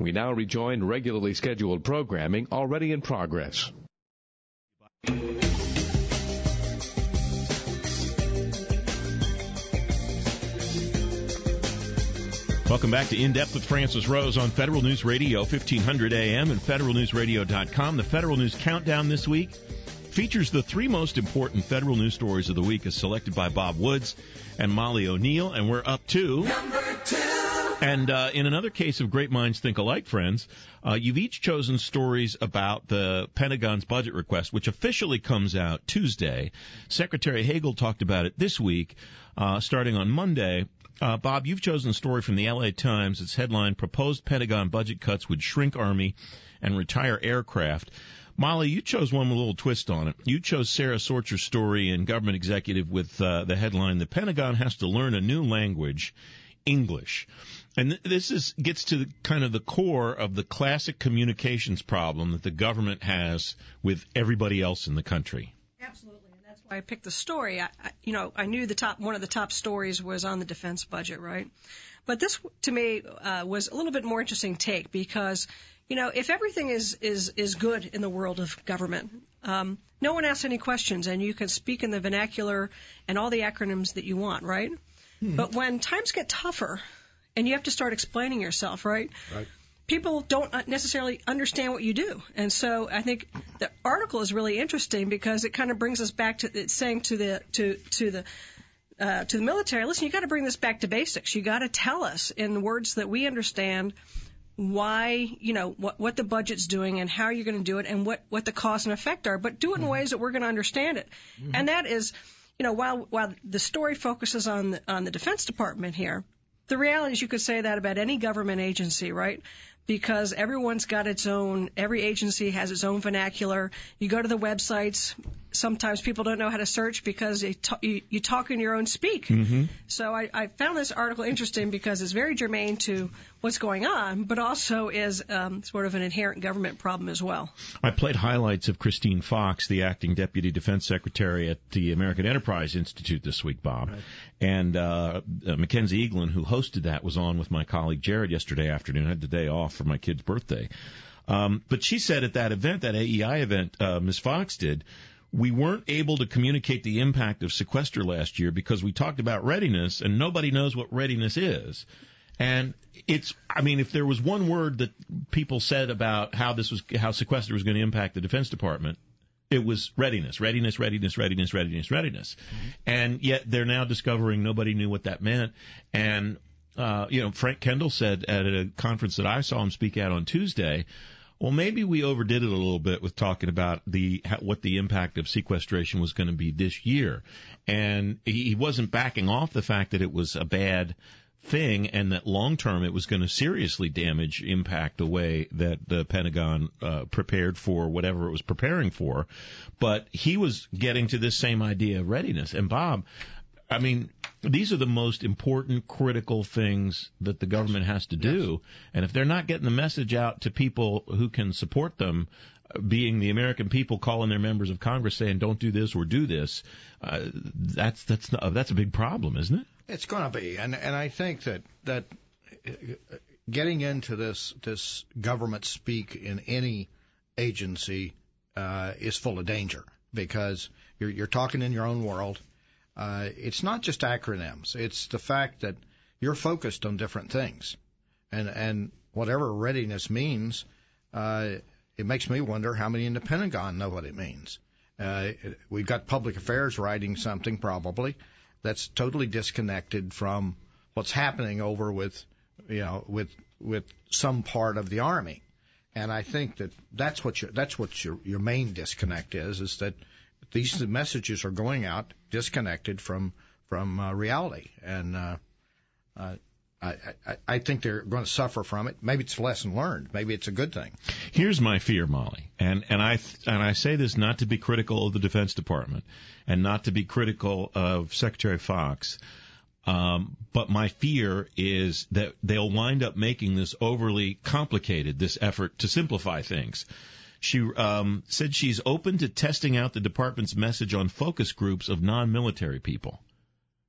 We now rejoin regularly scheduled programming already in progress. Welcome back to In Depth with Francis Rose on Federal News Radio, 1500 AM and federalnewsradio.com. The Federal News Countdown this week features the three most important federal news stories of the week as selected by Bob Woods and Molly O'Neill, and we're up to number 2. And in another case of great minds think alike, friends, you've each chosen stories about the Pentagon's budget request, which officially comes out Tuesday. Secretary Hagel talked about it this week, starting on Monday. Bob, you've chosen a story from the L.A. Times. Its headline, Proposed Pentagon Budget Cuts Would Shrink Army and Retire Aircraft. Molly, you chose one with a little twist on it. You chose Sarah Sorcher's story in Government Executive with the headline, The Pentagon Has to Learn a New Language, English. And this gets to kind of the core of the classic communications problem that the government has with everybody else in the country. Absolutely. That's why I picked the story. I knew one of the top stories was on the defense budget, right? But this, to me, was a little bit more interesting take because, if everything is good in the world of government, no one asks any questions and you can speak in the vernacular and all the acronyms that you want, right? Mm-hmm. But when times get tougher and you have to start explaining yourself, right? Right. People don't necessarily understand what you do. And so I think the article is really interesting because it kind of brings us back to it's saying to the military, listen, you got to bring this back to basics. You got to tell us in words that we understand why, what the budget's doing and how you're going to do it and what the cause and effect are, but do it in ways that we're going to understand it. Mm-hmm. And that is, while the story focuses on the Defense Department here, the reality is you could say that about any government agency, right? Because everyone's got every agency has its own vernacular. You go to the websites, sometimes people don't know how to search because you talk in your own speak. Mm-hmm. So I found this article interesting because it's very germane to what's going on, but also is sort of an inherent government problem as well. I played highlights of Christine Fox, the acting Deputy Defense Secretary at the American Enterprise Institute this week, Bob. Right. And Mackenzie Eaglin, who hosted that, was on with my colleague Jared yesterday afternoon. I had the day off for my kid's birthday. But she said at that event, that AEI event, Ms. Fox did, we weren't able to communicate the impact of sequester last year because we talked about readiness and nobody knows what readiness is. And if there was one word that people said about how sequester was going to impact the Defense Department, it was readiness. Mm-hmm. And yet they're now discovering nobody knew what that meant. And Frank Kendall said at a conference that I saw him speak at on Tuesday, well, maybe we overdid it a little bit with talking about what the impact of sequestration was going to be this year. And he wasn't backing off the fact that it was a bad thing and that long term it was going to seriously impact the way that the Pentagon prepared for whatever it was preparing for. But he was getting to this same idea of readiness. And Bob, these are the most important, critical things that the government has to do. Yes. And if they're not getting the message out to people who can support them, being the American people calling their members of Congress saying, don't do this or do this, that's a big problem, isn't it? It's going to be. And I think that getting into this government speak in any agency is full of danger because you're talking in your own world. It's not just acronyms. It's the fact that you're focused on different things. And whatever readiness means, it makes me wonder how many in the Pentagon know what it means. We've got public affairs writing something probably that's totally disconnected from what's happening over with some part of the Army. And I think that's what your main disconnect is that these messages are going out disconnected from reality. And I think they're going to suffer from it. Maybe it's a lesson learned. Maybe it's a good thing. Here's my fear, Molly, and I say this not to be critical of the Defense Department and not to be critical of Secretary Fox, but my fear is that they'll wind up making this overly complicated, this effort to simplify things. She said she's open to testing out the department's message on focus groups of non-military people.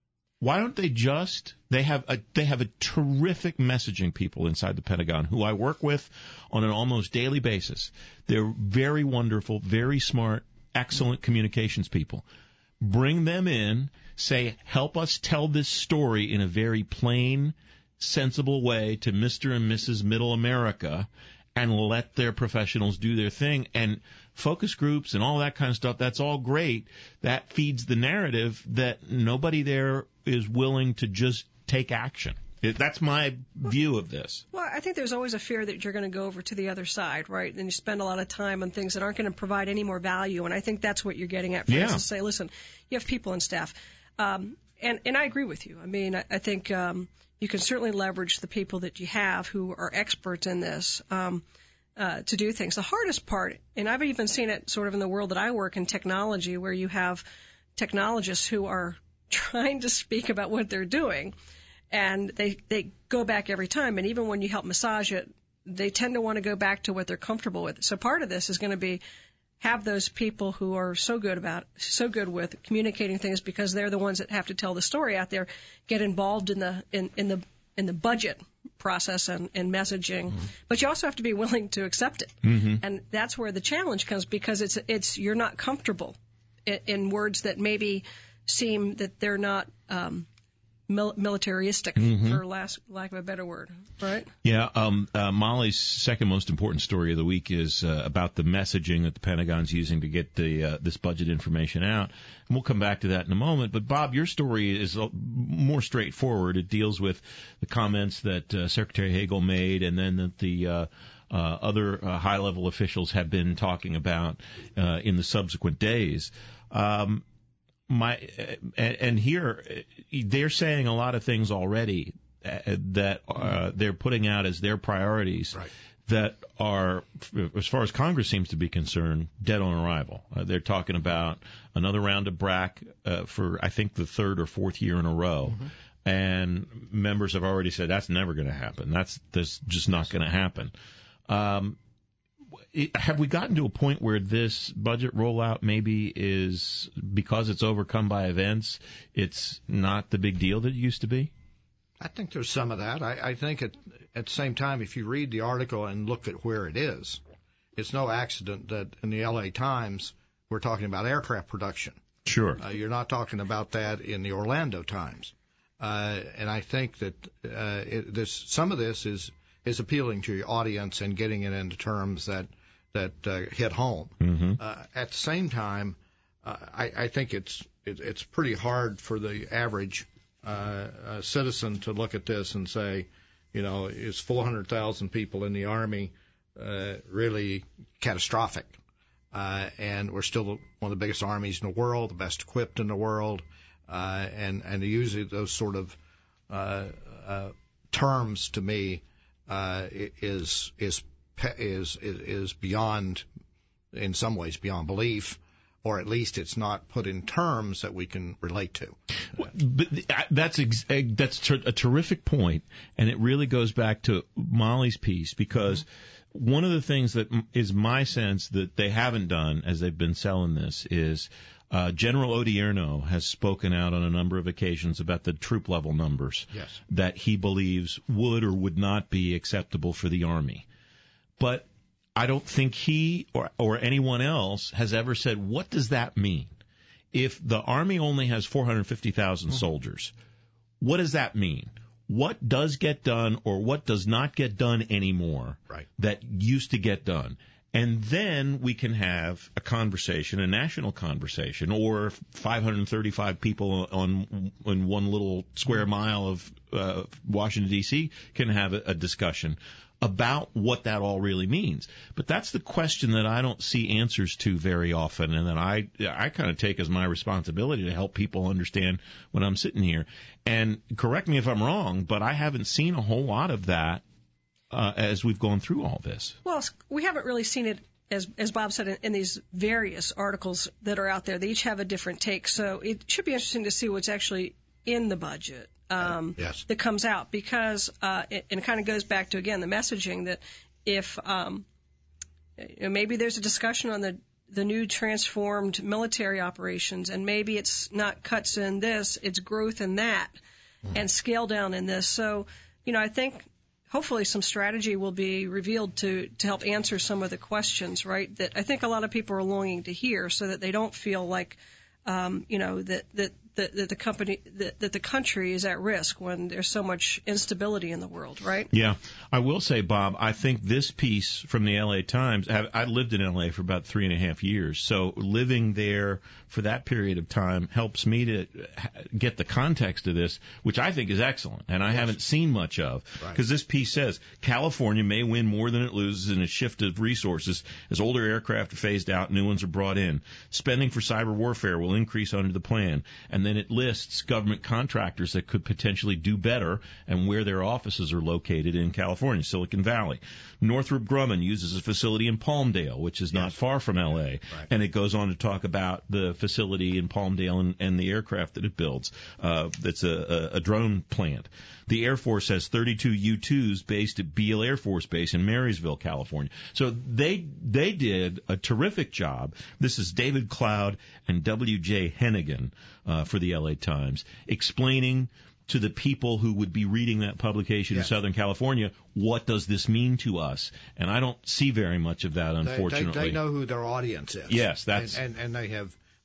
Why don't they just? They have a terrific messaging people inside the Pentagon who I work with on an almost daily basis. They're very wonderful, very smart, excellent communications people. Bring them in, say, help us tell this story in a very plain, sensible way to Mr. and Mrs. Middle America, and let their professionals do their thing. And focus groups and all that kind of stuff, that's all great. That feeds the narrative that nobody there is willing to just take action. That's my view of this. Well, I think there's always a fear that you're going to go over to the other side, right? And you spend a lot of time on things that aren't going to provide any more value. And I think that's what you're getting at. For us to say, listen, you have people and staff. And I agree with you. I mean, I think you can certainly leverage the people that you have who are experts in this to do things. The hardest part, and I've even seen it sort of in the world that I work in, technology, where you have technologists who are trying to speak about what they're doing, and they go back every time. And even when you help massage it, they tend to want to go back to what they're comfortable with. So part of this is going to be have those people who are so good with communicating things, because they're the ones that have to tell the story out there, get involved in the budget process and messaging. Mm-hmm. But you also have to be willing to accept it. Mm-hmm. And that's where the challenge comes, because it's you're not comfortable in words that maybe seem that they're not militaristic, for lack of a better word, right? Yeah. Molly's second most important story of the week is about the messaging that the Pentagon's using to get this budget information out. And we'll come back to that in a moment. But, Bob, your story is more straightforward. It deals with the comments that Secretary Hagel made, and then that the other high-level officials have been talking about in the subsequent days. And here they're saying a lot of things already that they're putting out as their priorities, right, that are, as far as Congress seems to be concerned, dead on arrival. They're talking about another round of BRAC for, I think, the third or fourth year in a row. Mm-hmm. And members have already said that's never going to happen. That's just not going to happen. Have we gotten to a point where this budget rollout maybe is, because it's overcome by events, it's not the big deal that it used to be? I think there's some of that. I think at the same time, if you read the article and look at where it is, it's no accident that in the L.A. Times we're talking about aircraft production. Sure. You're not talking about that in the Orlando Times. And I think that some of this is appealing to your audience and getting it into terms that hit home. Mm-hmm. At the same time, I think it's pretty hard for the average citizen to look at this and say, is 400,000 people in the Army really catastrophic? And we're still one of the biggest armies in the world, the best equipped in the world, and usually those sort of terms to me is beyond, in some ways, beyond belief, or at least it's not put in terms that we can relate to. But that's a terrific point, and it really goes back to Molly's piece, because one of the things that is my sense that they haven't done as they've been selling this is General Odierno has spoken out on a number of occasions about the troop level numbers that he believes would or would not be acceptable for the Army. But I don't think he or anyone else has ever said, what does that mean? If the Army only has 450,000 soldiers, what does that mean? What does get done or what does not get done anymore that used to get done? And then we can have a conversation, a national conversation, or 535 people in one little square mile of Washington, D.C. can have a discussion about what that all really means. But that's the question that I don't see answers to very often, and that I kind of take as my responsibility to help people understand when I'm sitting here. And correct me if I'm wrong, but I haven't seen a whole lot of that as we've gone through all this. Well, we haven't really seen it, as Bob said, in these various articles that are out there. They each have a different take. So it should be interesting to see what's actually in the budget that comes out, because it kind of goes back to, again, the messaging that if maybe there's a discussion on the the new transformed military operations, and maybe it's not cuts in this, it's growth in that, and scale down in this. So, I think hopefully some strategy will be revealed to help answer some of the questions, right, that I think a lot of people are longing to hear, so that they don't feel like, that the country is at risk when there's so much instability in the world, right? Yeah. I will say, Bob, I think this piece from the LA Times, I lived in LA for about 3.5 years, so living there for that period of time helps me to get the context of this, which I think is excellent, and I haven't seen much of, because this piece says California may win more than it loses in a shift of resources as older aircraft are phased out, new ones are brought in. Spending for cyber warfare will increase under the plan, and then it lists government contractors that could potentially do better and where their offices are located in California, Silicon Valley. Northrop Grumman uses a facility in Palmdale, which is not far from L.A., and it goes on to talk about the facility in Palmdale and the aircraft that it builds. That's a drone plant. The Air Force has 32 U-2s based at Beale Air Force Base in Marysville, California. So they did a terrific job. This is David Cloud and W.J. Hennigan for the LA Times, explaining to the people who would be reading that publication in Southern California, what does this mean to us? And I don't see very much of that, unfortunately. They know who their audience is. Yes, that's and they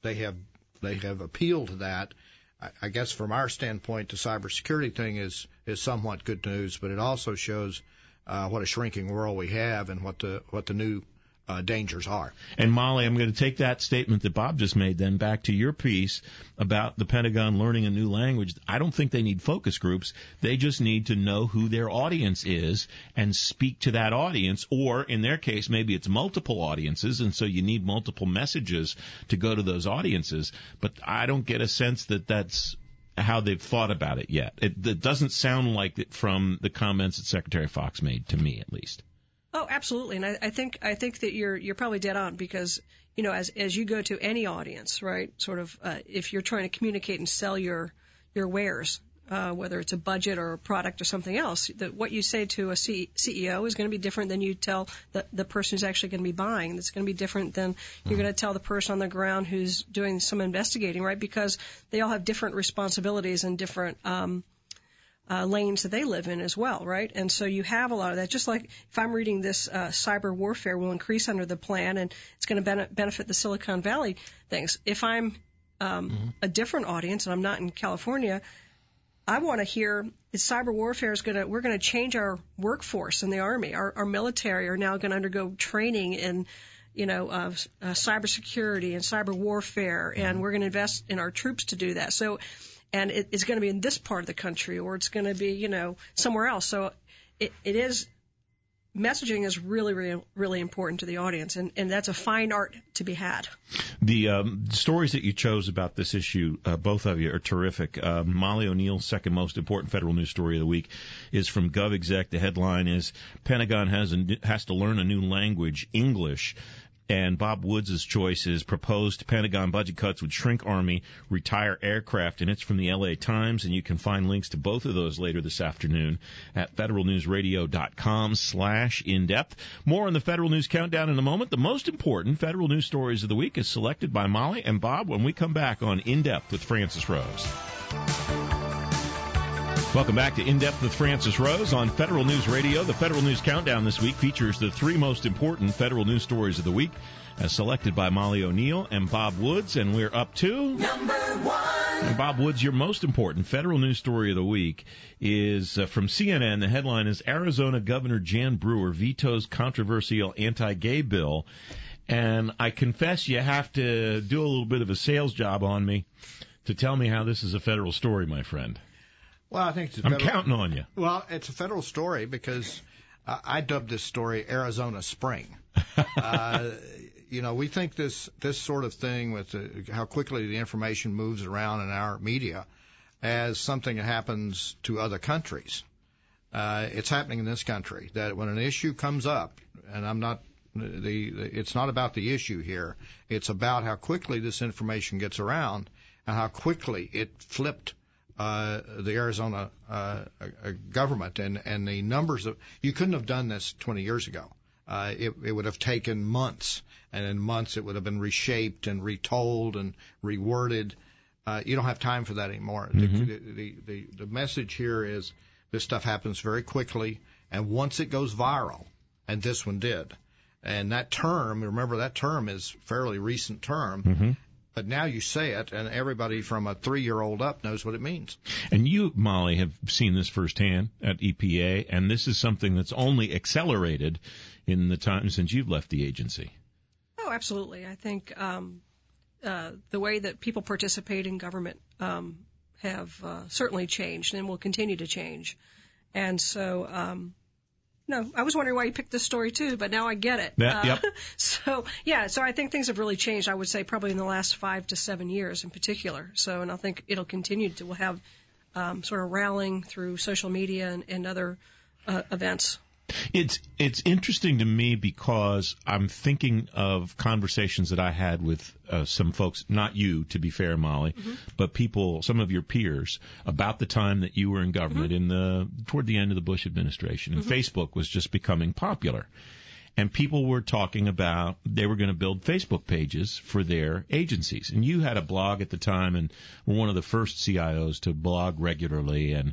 have appealed to that. I guess from our standpoint, the cybersecurity thing is somewhat good news, but it also shows what a shrinking world we have and what the new dangers are. And Molly, I'm going to take that statement that Bob just made then back to your piece about the Pentagon learning a new language. I don't think they need focus groups. They just need to know who their audience is and speak to that audience, or in their case, maybe it's multiple audiences, and so you need multiple messages to go to those audiences. But I don't get a sense that that's how they've thought about it yet. It doesn't sound like it from the comments that Secretary Fox made, to me at least. Oh, absolutely, and I think that you're probably dead on, because as you go to any audience, right? Sort of if you're trying to communicate and sell your wares, whether it's a budget or a product or something else, that what you say to a CEO is going to be different than you tell the person who's actually going to be buying. It's going to be different than you're going to tell the person on the ground who's doing some investigating, right? Because they all have different responsibilities and different lanes that they live in as well, right? And so you have a lot of that. Just like if I'm reading this, cyber warfare will increase under the plan, and it's going to benefit the Silicon Valley things. If I'm a different audience and I'm not in California, I want to hear is cyber warfare we're going to change our workforce in the Army. Our military are now going to undergo training in cybersecurity and cyber warfare, and we're going to invest in our troops to do that. So. And it's going to be in this part of the country, or it's going to be, somewhere else. So messaging is really, really, really important to the audience, and that's a fine art to be had. The stories that you chose about this issue, both of you, are terrific. Molly O'Neill's second most important federal news story of the week is from GovExec. The headline is Pentagon has to learn a new language, English. And Bob Woods' choice is proposed Pentagon budget cuts would shrink Army, retire aircraft, and it's from the LA Times, and you can find links to both of those later this afternoon at federalnewsradio.com/in-depth. More on the Federal News Countdown in a moment. The most important federal news stories of the week is selected by Molly and Bob when we come back on In-Depth with Francis Rose. Welcome back to In-Depth with Francis Rose on Federal News Radio. The Federal News Countdown this week features the three most important federal news stories of the week, as selected by Molly O'Neill and Bob Woods, and we're up to number one. And Bob Woods, your most important federal news story of the week is from CNN. The headline is Arizona Governor Jan Brewer vetoes controversial anti-gay bill. And I confess you have to do a little bit of a sales job on me to tell me how this is a federal story, my friend. Well, I think I'm counting on you. Well, it's a federal story because I dubbed this story Arizona Spring. We think this sort of thing with how quickly the information moves around in our media as something that happens to other countries. It's happening in this country, that when an issue comes up, and it's not about the issue here, it's about how quickly this information gets around and how quickly it flipped the Arizona government and the numbers of you couldn't have done this 20 years ago. it would have taken months, and in months it would have been reshaped and retold and reworded. You don't have time for that anymore. Mm-hmm. The message here is this stuff happens very quickly, and once it goes viral, and this one did, and that term, remember that term is fairly recent term, mm-hmm. but now you say it, and everybody from a 3-year-old up knows what it means. And you, Molly, have seen this firsthand at EPA, and this is something that's only accelerated in the time since you've left the agency. Oh, absolutely. I think the way that people participate in government have certainly changed and will continue to change. And so, I was wondering why you picked this story too, but now I get it. Yep. So I think things have really changed, I would say, probably in the last 5 to 7 years in particular. So, and I think it'll continue to, we'll have sort of rallying through social media and other events. It's interesting to me because I'm thinking of conversations that I had with some folks, not you, to be fair, Molly, mm-hmm. but people, some of your peers, about the time that you were in government mm-hmm. Toward the end of the Bush administration, and mm-hmm. Facebook was just becoming popular. And people were talking about they were going to build Facebook pages for their agencies. And you had a blog at the time and were one of the first CIOs to blog regularly, and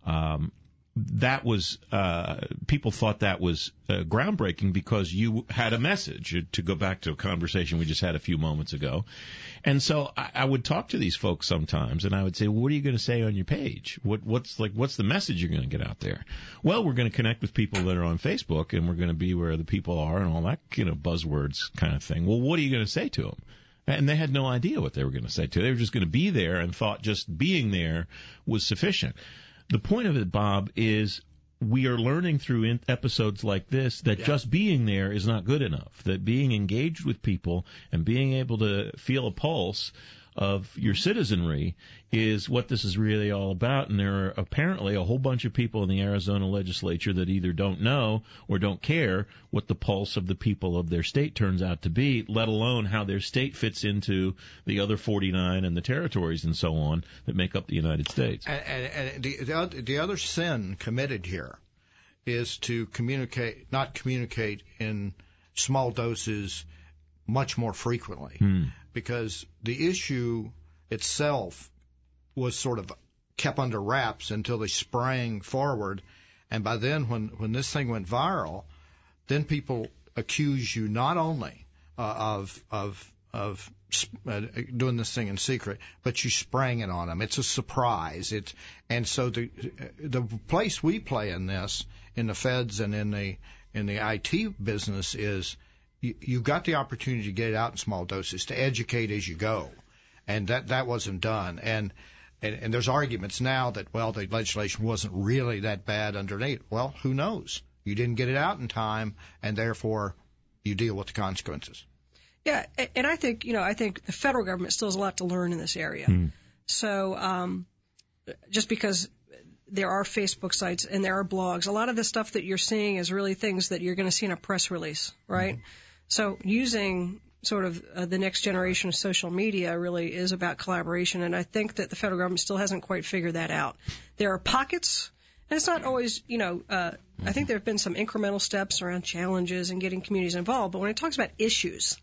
that was people thought that was groundbreaking because you had a message, to go back to a conversation we just had a few moments ago. And so I would talk to these folks sometimes, and I would say, well, what are you going to say on your page? What's the message you're going to get out there? Well, we're going to connect with people that are on Facebook, and we're going to be where the people are and all that, buzzwords kind of thing. Well, what are you going to say to them? And they had no idea what they were going to say to them. They were just going to be there and thought just being there was sufficient. The point of it, Bob, is we are learning through episodes like this that just being there is not good enough, that being engaged with people and being able to feel a pulse of your citizenry is what this is really all about. And there are apparently a whole bunch of people in the Arizona legislature that either don't know or don't care what the pulse of the people of their state turns out to be, let alone how their state fits into the other 49 and the territories and so on that make up the United States. And the other sin committed here is to not communicate in small doses much more frequently. Because the issue itself was sort of kept under wraps until they sprang forward. And by then, when this thing went viral, then people accuse you not only of doing this thing in secret, but you sprang it on them. It's a surprise. And so the place we play in this, in the feds and in the IT business, is you've got the opportunity to get it out in small doses, to educate as you go, and that wasn't done. And there's arguments now that, well, the legislation wasn't really that bad underneath. Well, who knows? You didn't get it out in time, and therefore you deal with the consequences. Yeah, and I think the federal government still has a lot to learn in this area. So just because there are Facebook sites and there are blogs, a lot of the stuff that you're seeing is really things that you're going to see in a press release, right? Mm-hmm. So using sort of the next generation of social media really is about collaboration, and I think that the federal government still hasn't quite figured that out. There are pockets, and it's not always, I think there have been some incremental steps around challenges and getting communities involved, but when it talks about issues,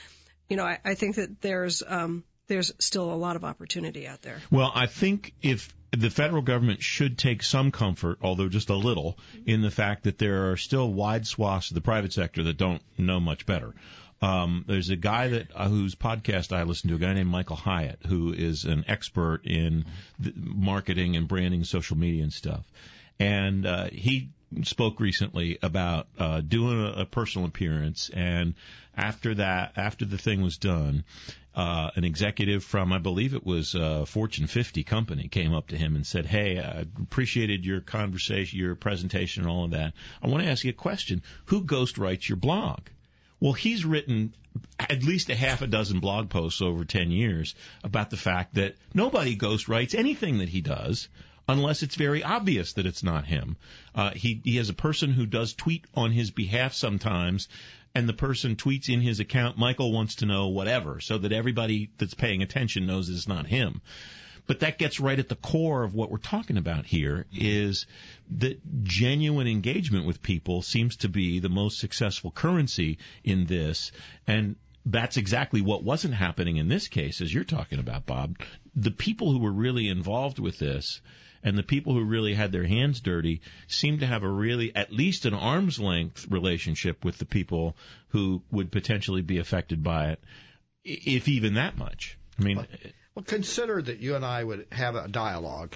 I think that there's still a lot of opportunity out there. Well, I think if the federal government should take some comfort, although just a little, in the fact that there are still wide swaths of the private sector that don't know much better. There's a guy whose podcast I listen to, a guy named Michael Hyatt, who is an expert in marketing and branding, social media and stuff. And he spoke recently about doing a personal appearance, and after the thing was done, an executive from, I believe it was a Fortune 50 company, came up to him and said, "Hey, I appreciated your conversation, your presentation, and all of that. I want to ask you a question. Who ghostwrites your blog?" Well, he's written at least a half a dozen blog posts over 10 years about the fact that nobody ghostwrites anything that he does unless it's very obvious that it's not him. He has a person who does tweet on his behalf sometimes, and the person tweets in his account, "Michael wants to know whatever," so that everybody that's paying attention knows it's not him. But that gets right at the core of what we're talking about here, is that genuine engagement with people seems to be the most successful currency in this. And that's exactly what wasn't happening in this case, as you're talking about, Bob. The people who were really involved with this and the people who really had their hands dirty seem to have a really, at least an arm's length relationship with the people who would potentially be affected by it, if even that much. I mean, well, consider that you and I would have a dialogue,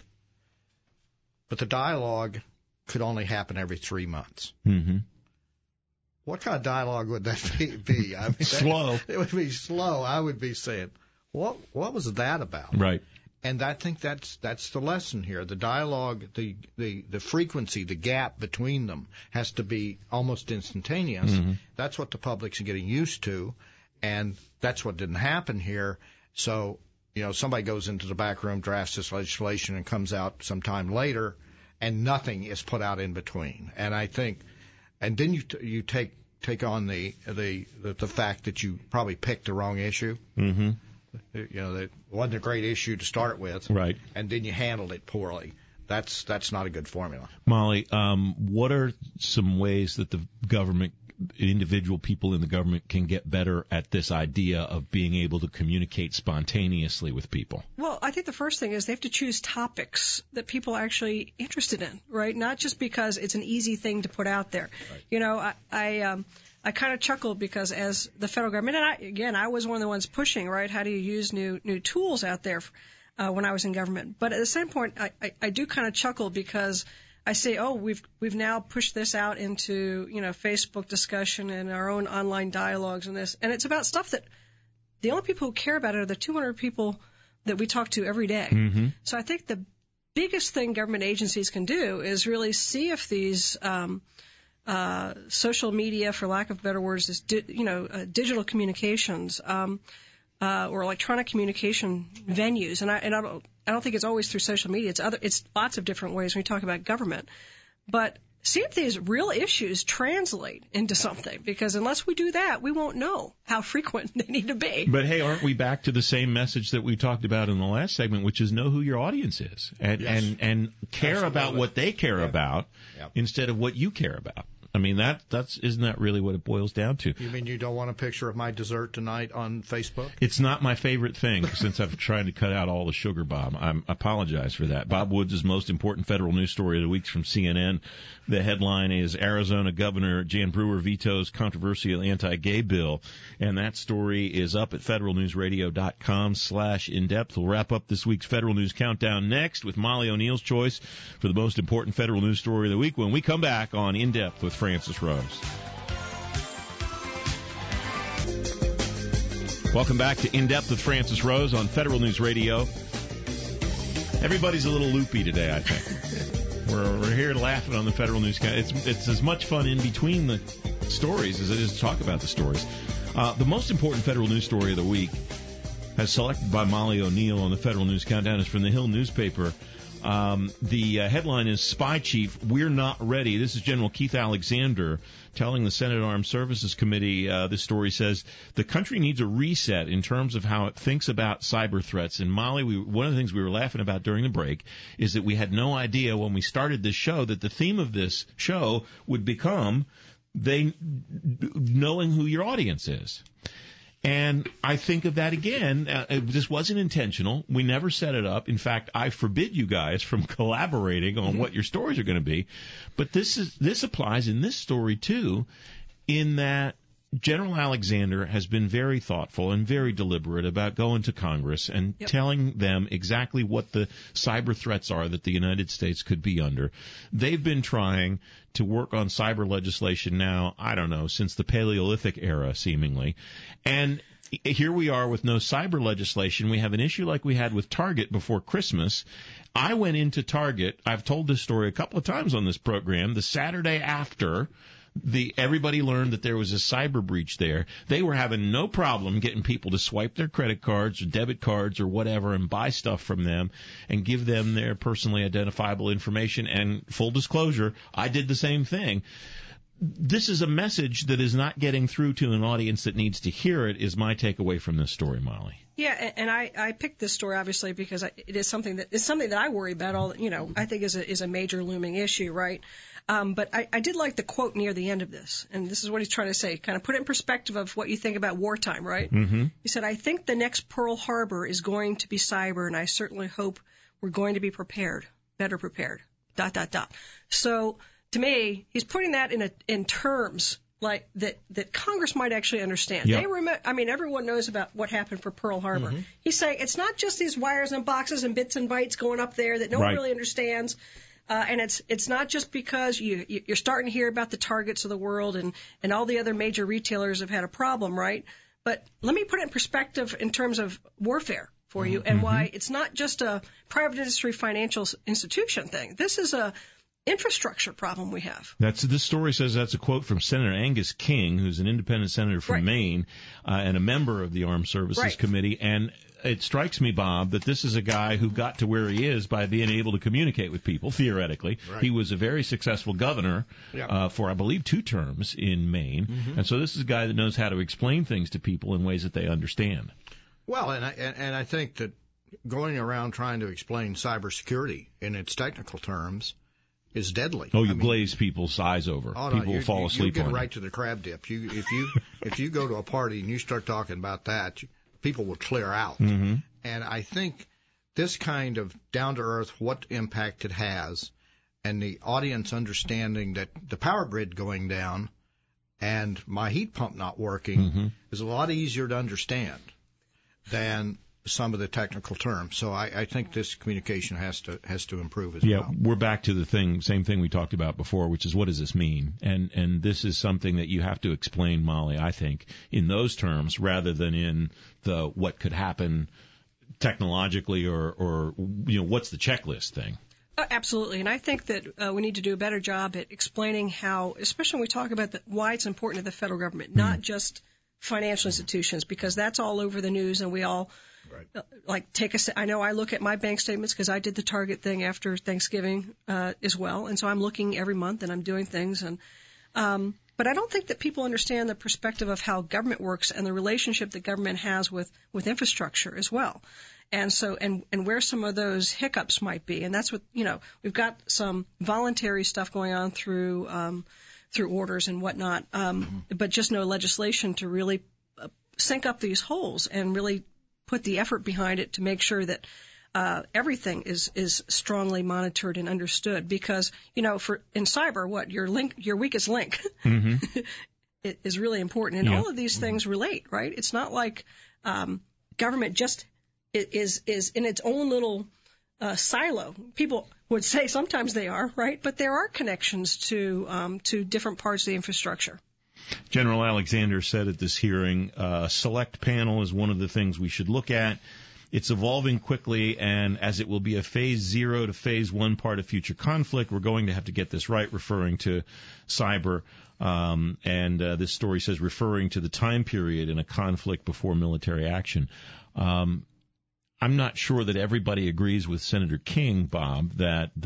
but the dialogue could only happen every 3 months. Mm-hmm. What kind of dialogue would that be? I mean, slow. It would be slow. I would be saying, what was that about? Right. And I think that's the lesson here. The dialogue, the frequency, the gap between them has to be almost instantaneous. Mm-hmm. That's what the public's getting used to, and that's what didn't happen here. So, somebody goes into the back room, drafts this legislation, and comes out sometime later, and nothing is put out in between. And I think, and then you take on the fact that you probably picked the wrong issue. Mm-hmm. That wasn't a great issue to start with, right? And then you handled it poorly. That's not a good formula. Molly, what are some ways that the government, individual people in the government, can get better at this idea of being able to communicate spontaneously with people? Well, I think the first thing is they have to choose topics that people are actually interested in, right? Not just because it's an easy thing to put out there. Right. I kind of chuckled because as the federal government, and I was one of the ones pushing, right, how do you use new tools out there when I was in government. But at the same point, I do kind of chuckle because I say, we've now pushed this out into, Facebook discussion and our own online dialogues and this. And it's about stuff that the only people who care about it are the 200 people that we talk to every day. Mm-hmm. So I think the biggest thing government agencies can do is really see if these social media, for lack of better words, is digital communications or electronic communication venues, and I don't think it's always through social media. It's lots of different ways when we talk about government, but see if these real issues translate into something, because unless we do that, we won't know how frequent they need to be. But hey, aren't we back to the same message that we talked about in the last segment, which is know who your audience is and care Absolutely. About what they care about instead of what you care about. I mean, isn't that really what it boils down to? You mean you don't want a picture of my dessert tonight on Facebook? It's not my favorite thing since I've tried to cut out all the sugar, Bob. I apologize for that. Bob Woods' most important federal news story of the week from CNN. The headline is Arizona Governor Jan Brewer vetoes controversial anti-gay bill. And that story is up at federalnewsradio.com/in-depth. We'll wrap up this week's Federal News Countdown next with Molly O'Neill's choice for the most important federal news story of the week when we come back on In-Depth with Francis Rose. Welcome back to In-Depth with Francis Rose on Federal News Radio. Everybody's a little loopy today, I think. We're here laughing on the Federal News. It's as much fun in between the stories as it is to talk about the stories. The most important federal news story of the week, as selected by Molly O'Neill on the Federal News Countdown, is from the Hill newspaper. The headline is Spy Chief, We're Not Ready. This is General Keith Alexander telling the Senate Armed Services Committee, this story says, the country needs a reset in terms of how it thinks about cyber threats. And Molly, one of the things we were laughing about during the break is that we had no idea when we started this show that the theme of this show would become knowing who your audience is. And I think of that again. This wasn't intentional. We never set it up. In fact, I forbid you guys from collaborating on what your stories are going to be. But this applies in this story, too, in that General Alexander has been very thoughtful and very deliberate about going to Congress and telling them exactly what the cyber threats are that the United States could be under. They've been trying to work on cyber legislation now, I don't know, since the Paleolithic era, seemingly. And here we are with no cyber legislation. We have an issue like we had with Target before Christmas. I went into Target. I've told this story a couple of times on this program. The Saturday after everybody learned that there was a cyber breach there, they were having no problem getting people to swipe their credit cards or debit cards or whatever and buy stuff from them and give them their personally identifiable information. And full disclosure, I did the same thing. this is a message that is not getting through to an audience that needs to hear it, is my takeaway from this story, Molly. Yeah, and I picked this story obviously because it is something that I worry about. I think is a major looming issue, right? But I did like the quote near the end of this, and this is what he's trying to say, kind of put it in perspective of what you think about wartime, right? Mm-hmm. He said, "I think the next Pearl Harbor is going to be cyber, and I certainly hope we're going to be prepared, better prepared." ... So to me, he's putting that in terms like that Congress might actually understand. Yep. Everyone knows about what happened for Pearl Harbor. Mm-hmm. He's saying it's not just these wires and boxes and bits and bytes going up there that no one really understands. And it's not just because you're starting to hear about the Targets of the world and all the other major retailers have had a problem, right? But let me put it in perspective in terms of warfare for you and why it's not just a private industry financial institution thing. This is a infrastructure problem we have. The story says that's a quote from Senator Angus King, who's an independent senator from Maine and a member of the Armed Services Committee. And it strikes me, Bob, that this is a guy who got to where he is by being able to communicate with people, theoretically. Right. He was a very successful governor for, I believe, 2 terms in Maine. Mm-hmm. And so this is a guy that knows how to explain things to people in ways that they understand. Well, and I think that going around trying to explain cybersecurity in its technical terms is deadly. Oh, you glaze people's eyes over. People fall asleep on it. You get right to the crab dip. If you go to a party and you start talking about that, people will clear out. Mm-hmm. And I think this kind of down-to-earth, what impact it has, and the audience understanding that the power grid going down and my heat pump not working is a lot easier to understand than some of the technical terms. So I think this communication has to improve as well. Yeah, we're back to the same thing we talked about before, which is what does this mean? And this is something that you have to explain, Molly, I think, in those terms rather than in the what could happen technologically or what's the checklist thing. Absolutely, and I think that we need to do a better job at explaining how, especially when we talk about why it's important to the federal government, not just financial institutions, because that's all over the news and we all I know I look at my bank statements because I did the Target thing after Thanksgiving as well, and so I'm looking every month and I'm doing things, and but I don't think that people understand the perspective of how government works and the relationship that government has with infrastructure as well, and so and where some of those hiccups might be, and that's what we've got some voluntary stuff going on through orders and whatnot, but just no legislation to really sync up these holes and really put the effort behind it to make sure that everything is strongly monitored and understood. Because in cyber, your weakest link is really important, and all of these things relate, right? It's not like government just is in its own little silo. People would say sometimes they are, right? But there are connections to different parts of the infrastructure. General Alexander said at this hearing, a select panel is one of the things we should look at. It's evolving quickly, and as it will be a phase 0 to phase 1 part of future conflict, we're going to have to get this right, referring to cyber. And this story says referring to the time period in a conflict before military action. I'm not sure that everybody agrees with Senator King, Bob, that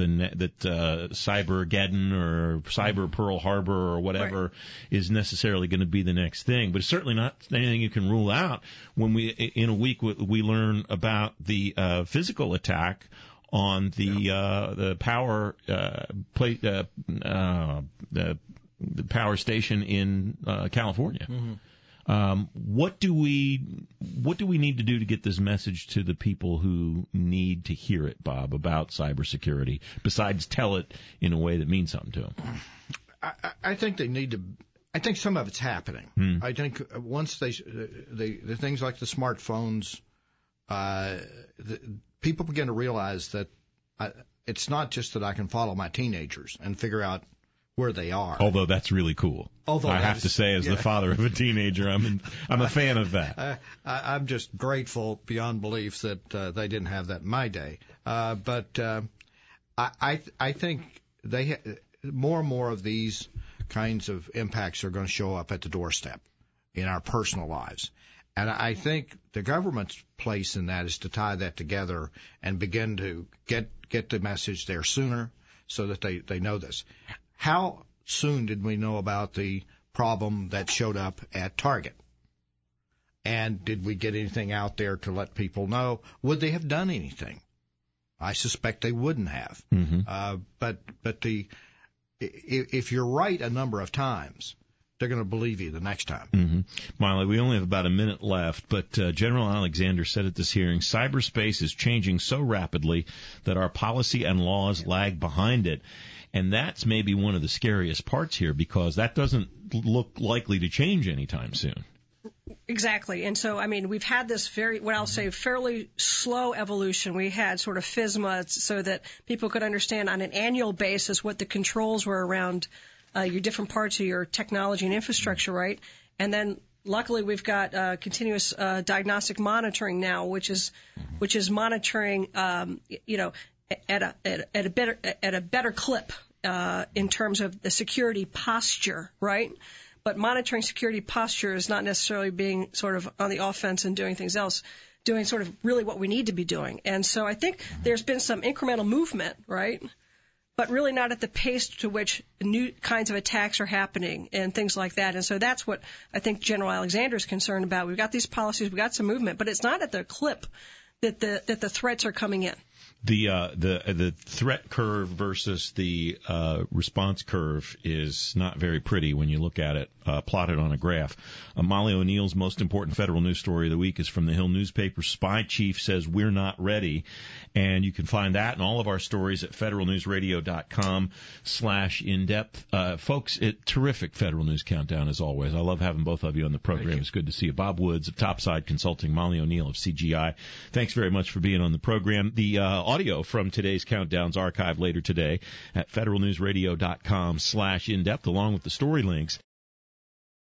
Cybergeddon or Cyber Pearl Harbor or whatever is necessarily going to be the next thing. But it's certainly not anything you can rule out. When in a week we learn about the physical attack on the power the power station in California. Mm-hmm. What do we need to do to get this message to the people who need to hear it, Bob, about cybersecurity, besides tell it in a way that means something to them? I think they need to. I think some of it's happening. I think once the things like the smartphones, people begin to realize that it's not just that I can follow my teenagers and figure out where they are. Although that's really cool. I have to say, as the father of a teenager, I'm a fan of that. I'm just grateful beyond belief that they didn't have that in my day. But I think more and more of these kinds of impacts are going to show up at the doorstep in our personal lives. And I think the government's place in that is to tie that together and begin to get the message there sooner so that they know this. How soon did we know about the problem that showed up at Target? And did we get anything out there to let people know? Would they have done anything? I suspect they wouldn't have. But if you're right a number of times, they're going to believe you the next time. Molly, we only have about a minute left, but General Alexander said at this hearing, cyberspace is changing so rapidly that our policy and laws lag behind it. And that's maybe one of the scariest parts here, because that doesn't look likely to change anytime soon. Exactly. And so, I mean, we've had this what I'll say, fairly slow evolution. We had sort of FISMA so that people could understand on an annual basis what the controls were around your different parts of your technology and infrastructure, right? And then luckily we've got continuous diagnostic monitoring now, which is monitoring, at a better clip in terms of the security posture, right? But monitoring security posture is not necessarily being sort of on the offense and doing things else, doing sort of really what we need to be doing. And so I think there's been some incremental movement, right? But really not at the pace to which new kinds of attacks are happening and things like that. And so that's what I think General Alexander is concerned about. We've got these policies, we've got some movement, but it's not at the clip that the threats are coming in. The threat curve versus the response curve is not very pretty when you look at it plotted on a graph. Molly O'Neill's most important federal news story of the week is from the Hill newspaper. Spy chief says we're not ready, and you can find that and all of our stories at federalnewsradio.com/in-depth. Folks, terrific Federal News Countdown as always. I love having both of you on the program. It's good to see you. Bob Woods of Topside Consulting, Molly O'Neill of CGI. Thanks very much for being on the program. The audio from today's countdown's archived later today at federalnewsradio.com/in-depth, along with the story links.